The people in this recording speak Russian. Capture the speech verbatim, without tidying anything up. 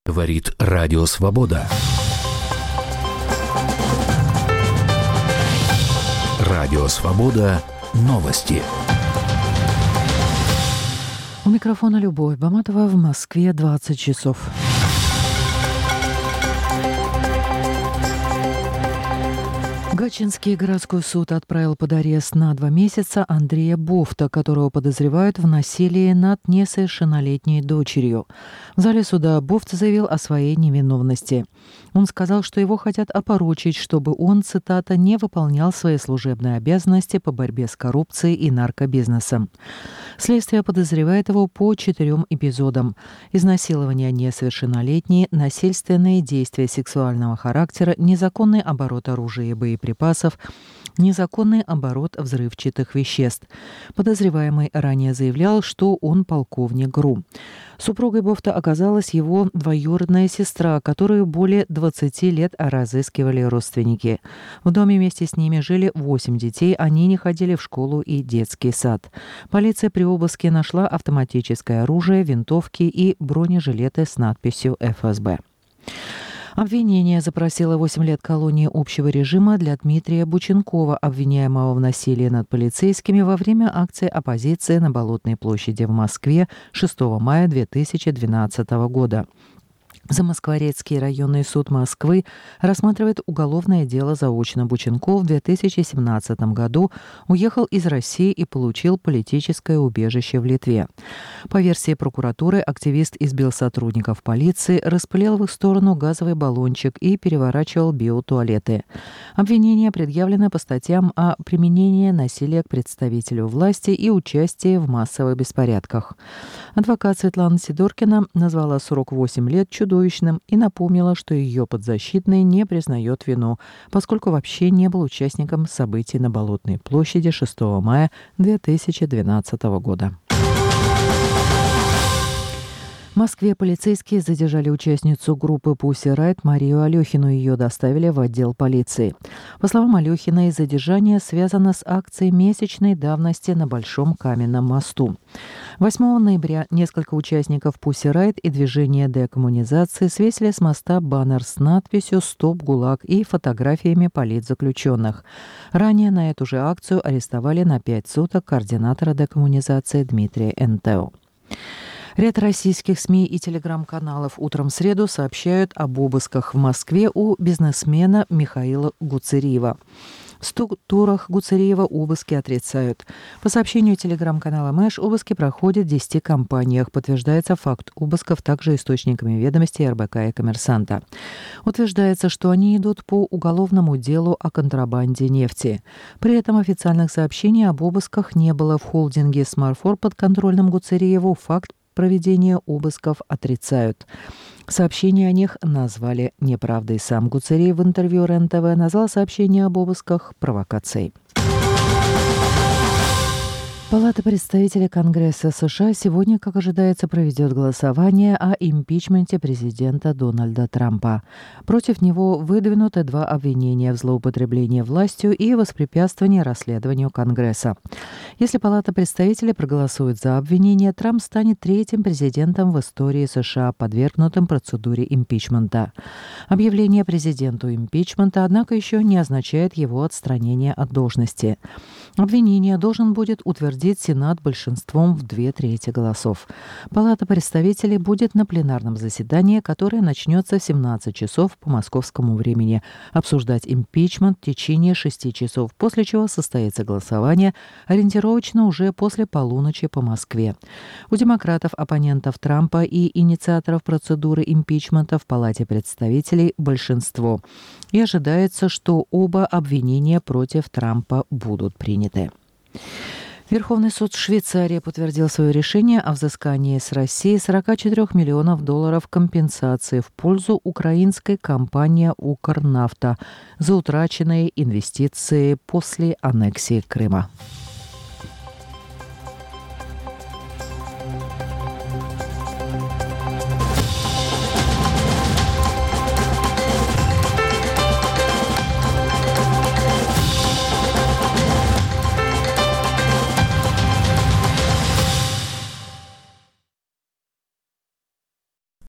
Говорит Радио Свобода. Радио Свобода. Новости. У микрофона Любовь Баматова. В Москве двадцать часов. Гатчинский городской суд отправил под арест на два месяца Андрея Бофта, которого подозревают в насилии над несовершеннолетней дочерью. В зале суда Бофт заявил о своей невиновности. Он сказал, что его хотят опорочить, чтобы он, цитата, «не выполнял свои служебные обязанности по борьбе с коррупцией и наркобизнесом». Следствие подозревает его по четырем эпизодам: изнасилование несовершеннолетней, насильственные действия сексуального характера, незаконный оборот оружия и боеприпасов, незаконный оборот взрывчатых веществ. Подозреваемый ранее заявлял, что он полковник ГРУ. Супругой Бофта оказалась его двоюродная сестра, которую более двадцати лет разыскивали родственники. В доме вместе с ними жили восемь детей, они не ходили в школу и детский сад. Полиция при обыске нашла автоматическое оружие, винтовки и бронежилеты с надписью эф эс бэ. Обвинение запросило восемь лет колонии общего режима для Дмитрия Бученкова, обвиняемого в насилии над полицейскими во время акции оппозиции на Болотной площади в Москве шестого мая две тысячи двенадцатого года. Замоскворецкий районный суд Москвы рассматривает уголовное дело заочно. Бученков в две тысячи семнадцатом году уехал из России и получил политическое убежище в Литве. По версии прокуратуры, активист избил сотрудников полиции, распылил в их сторону газовый баллончик и переворачивал биотуалеты. Обвинение предъявлено по статьям о применении насилия к представителю власти и участии в массовых беспорядках. Адвокат Светлана Сидоркина назвала срок восемь лет чудовищным и напомнила, что ее подзащитный не признает вину, поскольку вообще не был участником событий на Болотной площади шестого мая две тысячи двенадцатого года. В Москве полицейские задержали участницу группы Pussy Riot Марию Алехину. Ее доставили в отдел полиции. По словам Алехиной, задержание связано с акцией месячной давности на Большом Каменном мосту. восьмого ноября несколько участников Pussy Riot и движения декоммунизации свесили с моста баннер с надписью «Стоп, ГУЛАГ» и фотографиями политзаключенных. Ранее на эту же акцию арестовали на пять суток координатора декоммунизации Дмитрия Энтео. Ряд российских СМИ и телеграм-каналов утром в среду сообщают об обысках в Москве у бизнесмена Михаила Гуцериева. В структурах Гуцериева обыски отрицают. По сообщению телеграм-канала Мэш, обыски проходят в десяти компаниях. Подтверждается факт обысков также источниками ведомостей эр бэ ка и Коммерсанта. Утверждается, что они идут по уголовному делу о контрабанде нефти. При этом официальных сообщений об обысках не было. В холдинге «Смарфор» подконтрольном Гуцериеву факт проведения обысков отрицают. Сообщения о них назвали неправдой. Сам Гуцериев в интервью эр эн тэ вэ назвал сообщение об обысках провокацией. Палата представителей Конгресса США сегодня, как ожидается, проведет голосование о импичменте президента Дональда Трампа. Против него выдвинуты два обвинения в злоупотреблении властью и воспрепятствовании расследованию Конгресса. Если Палата представителей проголосует за обвинение, Трамп станет третьим президентом в истории США, подвергнутым процедуре импичмента. Объявление президенту импичмента, однако, еще не означает его отстранение от должности. Обвинение должен будет утвердить Сенат большинством в две трети голосов. Палата представителей будет на пленарном заседании, которое начнется в семнадцать часов по московскому времени, обсуждать импичмент в течение шести часов, после чего состоится голосование, ориентировочно уже после полуночи по Москве. У демократов, оппонентов Трампа и инициаторов процедуры импичмента в Палате представителей большинство. И ожидается, что оба обвинения против Трампа будут приняты. Верховный суд Швейцарии подтвердил свое решение о взыскании с России сорок четыре миллионов долларов компенсации в пользу украинской компании «Укрнафта» за утраченные инвестиции после аннексии Крыма.